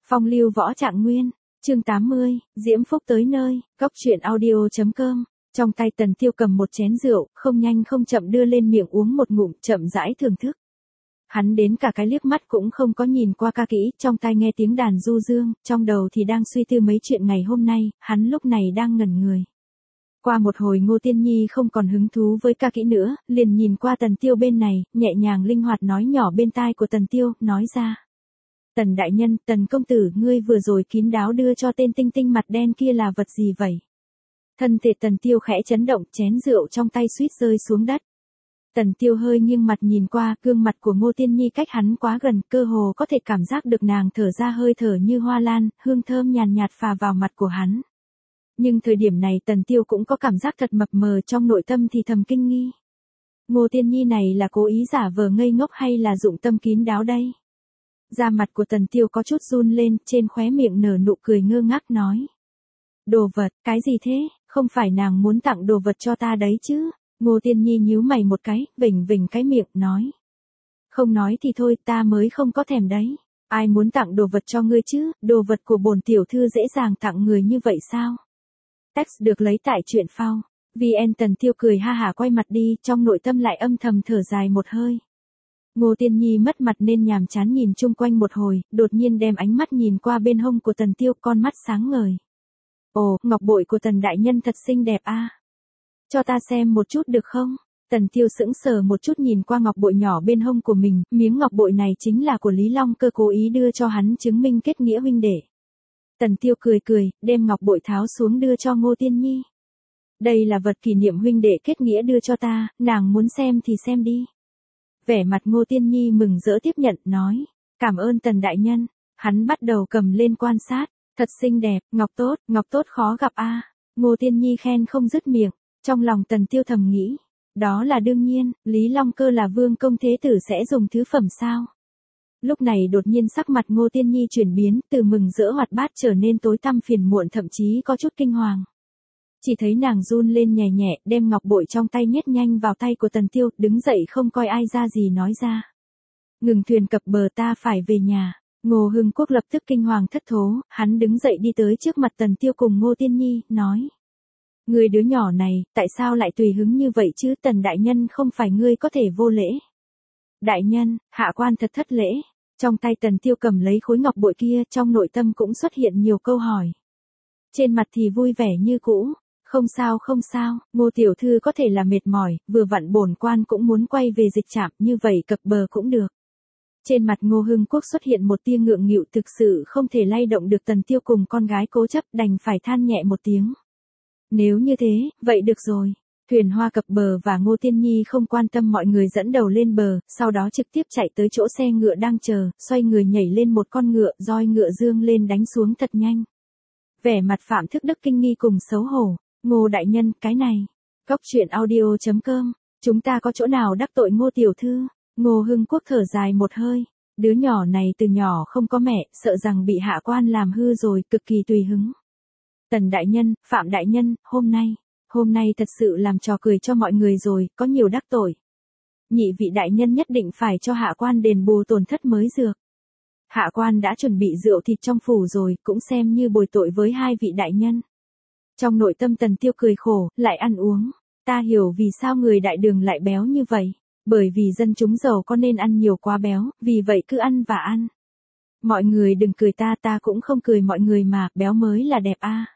Phong lưu võ trạng nguyên, chương 80, diễm phúc tới nơi, góc truyện audio.com. Trong tay Tần Tiêu cầm một chén rượu, không nhanh không chậm đưa lên miệng uống một ngụm, chậm rãi thưởng thức. Hắn đến cả cái liếc mắt cũng không có nhìn qua ca kỹ, trong tai nghe tiếng đàn du dương, trong đầu thì đang suy tư mấy chuyện ngày hôm nay, hắn lúc này đang ngẩn người. Qua một hồi Ngô Tiên Nhi không còn hứng thú với ca kỹ nữa, liền nhìn qua Tần Tiêu bên này, nhẹ nhàng linh hoạt nói nhỏ bên tai của Tần Tiêu, nói ra. Tần đại nhân, Tần công tử, ngươi vừa rồi kín đáo đưa cho tên tinh tinh mặt đen kia là vật gì vậy? Thân thể Tần Tiêu khẽ chấn động, chén rượu trong tay suýt rơi xuống đất. Tần Tiêu hơi nghiêng mặt nhìn qua, gương mặt của Ngô Tiên Nhi cách hắn quá gần, cơ hồ có thể cảm giác được nàng thở ra hơi thở như hoa lan, hương thơm nhàn nhạt phả vào mặt của hắn. Nhưng thời điểm này Tần Tiêu cũng có cảm giác thật mập mờ, trong nội tâm thì thầm kinh nghi. Ngô Tiên Nhi này là cố ý giả vờ ngây ngốc hay là dụng tâm kín đáo đây? Da mặt của Tần Tiêu có chút run lên, trên khóe miệng nở nụ cười ngơ ngác nói. Đồ vật, cái gì thế, không phải nàng muốn tặng đồ vật cho ta đấy chứ? Ngô Tiên Nhi nhíu mày một cái, vểnh vểnh cái miệng, nói. Không nói thì thôi, ta mới không có thèm đấy. Ai muốn tặng đồ vật cho ngươi chứ, đồ vật của bổn tiểu thư dễ dàng tặng người như vậy sao? Text được lấy tại truyện phao. VN. Tần Tiêu cười ha hả quay mặt đi, trong nội tâm lại âm thầm thở dài một hơi. Ngô Tiên Nhi mất mặt nên nhàm chán nhìn chung quanh một hồi, đột nhiên đem ánh mắt nhìn qua bên hông của Tần Tiêu, con mắt sáng ngời. Ồ, ngọc bội của Tần đại nhân thật xinh đẹp a. Cho ta xem một chút được không? Tần Tiêu sững sờ một chút nhìn qua ngọc bội nhỏ bên hông của mình, miếng ngọc bội này chính là của Lý Long Cơ cố ý đưa cho hắn chứng minh kết nghĩa huynh đệ. Tần Tiêu cười cười, đem ngọc bội tháo xuống đưa cho Ngô Tiên Nhi. Đây là vật kỷ niệm huynh đệ kết nghĩa đưa cho ta, nàng muốn xem thì xem đi. Vẻ mặt Ngô Tiên Nhi mừng rỡ tiếp nhận, nói. Cảm ơn Tần đại nhân. Hắn bắt đầu cầm lên quan sát. Thật xinh đẹp, ngọc tốt khó gặp a. Ngô Tiên Nhi khen không dứt miệng. Trong lòng Tần Tiêu thầm nghĩ. Đó là đương nhiên, Lý Long Cơ là vương công thế tử sẽ dùng thứ phẩm sao? Lúc này đột nhiên sắc mặt Ngô Tiên Nhi chuyển biến, từ mừng rỡ hoạt bát trở nên tối tăm phiền muộn, thậm chí có chút kinh hoàng. Chỉ thấy nàng run lên nhẹ nhẹ, đem ngọc bội trong tay nhét nhanh vào tay của Tần Tiêu, đứng dậy không coi ai ra gì nói ra. Ngừng thuyền cập bờ, ta phải về nhà. Ngô Hưng Quốc lập tức kinh hoàng thất thố, hắn đứng dậy đi tới trước mặt Tần Tiêu cùng Ngô Tiên Nhi, nói. Người đứa nhỏ này, tại sao lại tùy hứng như vậy chứ? Tần đại nhân không phải ngươi có thể vô lễ. Đại nhân, hạ quan thật thất lễ. Trong tay Tần Tiêu cầm lấy khối ngọc bội kia, trong nội tâm cũng xuất hiện nhiều câu hỏi. Trên mặt thì vui vẻ như cũ. Không sao, Ngô tiểu thư có thể là mệt mỏi, vừa vặn bổn quan cũng muốn quay về dịch trạm, như vậy cập bờ cũng được. Trên mặt Ngô Hưng Quốc xuất hiện một tia ngượng nghịu, thực sự không thể lay động được Tần Tiêu cùng con gái cố chấp, đành phải than nhẹ một tiếng. Nếu như thế, vậy được rồi. Thuyền hoa cập bờ và Ngô Tiên Nhi không quan tâm mọi người dẫn đầu lên bờ, sau đó trực tiếp chạy tới chỗ xe ngựa đang chờ, xoay người nhảy lên một con ngựa, roi ngựa dương lên đánh xuống thật nhanh. Vẻ mặt Phạm Thức Đức kinh nghi cùng xấu hổ. Ngô đại nhân, cái này. Góc truyện audio.com. Chúng ta có chỗ nào đắc tội Ngô tiểu thư? Ngô Hưng Quốc thở dài một hơi. Đứa nhỏ này từ nhỏ không có mẹ, sợ rằng bị hạ quan làm hư rồi, cực kỳ tùy hứng. Tần đại nhân, Phạm đại nhân, hôm nay thật sự làm trò cười cho mọi người rồi, có nhiều đắc tội. Nhị vị đại nhân nhất định phải cho hạ quan đền bù tổn thất mới dược. Hạ quan đã chuẩn bị rượu thịt trong phủ rồi, cũng xem như bồi tội với hai vị đại nhân. Trong nội tâm Tần Tiêu cười khổ, lại ăn uống. Ta hiểu vì sao người đại đường lại béo như vậy. Bởi vì dân chúng giàu có nên ăn nhiều quá béo, vì vậy cứ ăn và ăn. Mọi người đừng cười ta cũng không cười mọi người mà, béo mới là đẹp a.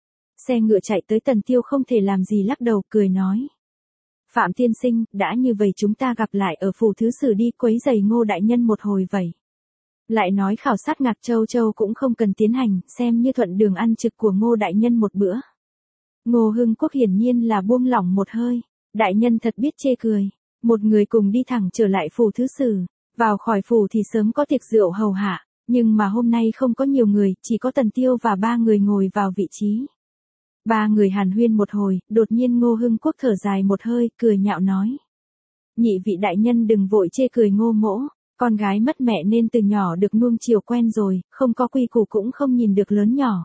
Xe ngựa chạy tới Tần Tiêu không thể làm gì lắc đầu, cười nói. Phạm tiên sinh, đã như vậy chúng ta gặp lại ở phủ thứ sử đi, quấy giày Ngô đại nhân một hồi vậy. Lại nói khảo sát Ngạc Châu Châu cũng không cần tiến hành, xem như thuận đường ăn trực của Ngô đại nhân một bữa. Ngô Hưng Quốc hiển nhiên là buông lỏng một hơi. Đại nhân thật biết chê cười. Một người cùng đi thẳng trở lại phủ thứ sử. Vào khỏi phủ thì sớm có tiệc rượu hầu hạ. Nhưng mà hôm nay không có nhiều người, chỉ có Tần Tiêu và ba người ngồi vào vị trí. Ba người hàn huyên một hồi, đột nhiên Ngô Hưng Quốc thở dài một hơi, cười nhạo nói. Nhị vị đại nhân đừng vội chê cười Ngô mỗ. Con gái mất mẹ nên từ nhỏ được nuông chiều quen rồi, không có quy củ cũng không nhìn được lớn nhỏ.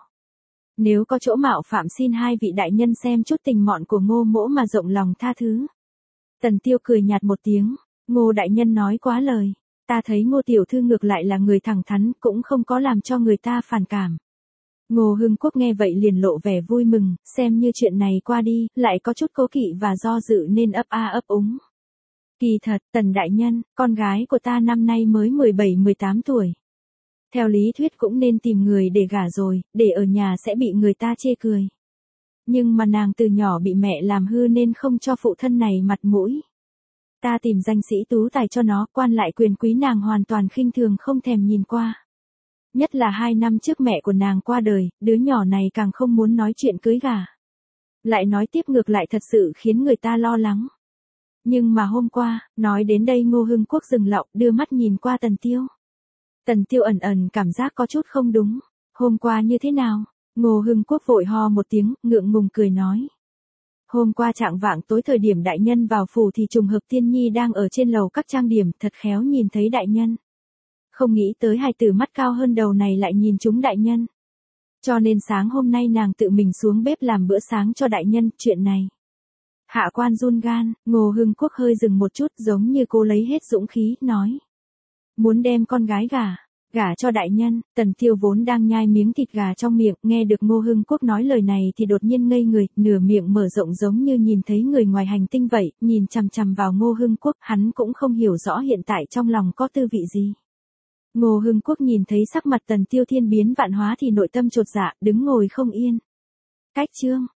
Nếu có chỗ mạo phạm xin hai vị đại nhân xem chút tình mọn của Ngô mỗ mà rộng lòng tha thứ. Tần Tiêu cười nhạt một tiếng. Ngô đại nhân nói quá lời. Ta thấy Ngô tiểu thư ngược lại là người thẳng thắn, cũng không có làm cho người ta phản cảm. Ngô Hưng Quốc nghe vậy liền lộ vẻ vui mừng, xem như chuyện này qua đi, lại có chút cố kỵ và do dự nên ấp a ấp úng. Kỳ thật, Tần đại nhân, con gái của ta năm nay mới 17-18 tuổi. Theo lý thuyết cũng nên tìm người để gả rồi, để ở nhà sẽ bị người ta chê cười. Nhưng mà nàng từ nhỏ bị mẹ làm hư nên không cho phụ thân này mặt mũi. Ta tìm danh sĩ tú tài cho nó, quan lại quyền quý nàng hoàn toàn khinh thường không thèm nhìn qua. Nhất là 2 năm trước mẹ của nàng qua đời, đứa nhỏ này càng không muốn nói chuyện cưới gả. Lại nói tiếp ngược lại thật sự khiến người ta lo lắng. Nhưng mà hôm qua, nói đến đây Ngô Hưng Quốc dừng lọng, đưa mắt nhìn qua Tần Tiêu. Tần Tiêu ẩn ẩn cảm giác có chút không đúng. Hôm qua như thế nào? Ngô Hưng Quốc vội ho một tiếng, ngượng ngùng cười nói. Hôm qua trạng vạng tối thời điểm đại nhân vào phủ thì trùng hợp Tiên Nhi đang ở trên lầu các trang điểm, thật khéo nhìn thấy đại nhân. Không nghĩ tới hài tử mắt cao hơn đầu này lại nhìn chúng đại nhân. Cho nên sáng hôm nay nàng tự mình xuống bếp làm bữa sáng cho đại nhân, chuyện này. Hạ quan run gan, Ngô Hưng Quốc hơi dừng một chút giống như cô lấy hết dũng khí, nói. Muốn đem con gái gả cho đại nhân. Tần Tiêu vốn đang nhai miếng thịt gà trong miệng, nghe được Ngô Hưng Quốc nói lời này thì đột nhiên ngây người, nửa miệng mở rộng giống như nhìn thấy người ngoài hành tinh vậy, nhìn chằm chằm vào Ngô Hưng Quốc, hắn cũng không hiểu rõ hiện tại trong lòng có tư vị gì. Ngô Hưng Quốc nhìn thấy sắc mặt Tần Tiêu thiên biến vạn hóa thì nội tâm chột dạ, đứng ngồi không yên. Cách chương